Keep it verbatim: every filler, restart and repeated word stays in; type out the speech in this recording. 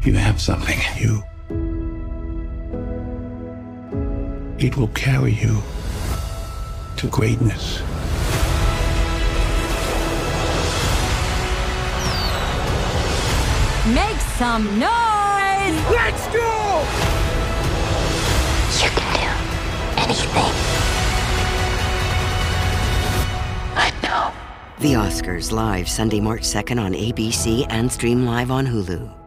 You have something in you. It will carry you to greatness. Make some noise! Let's go! You can do anything. I know. The Oscars, live Sunday, March second on A B C and stream live on Hulu.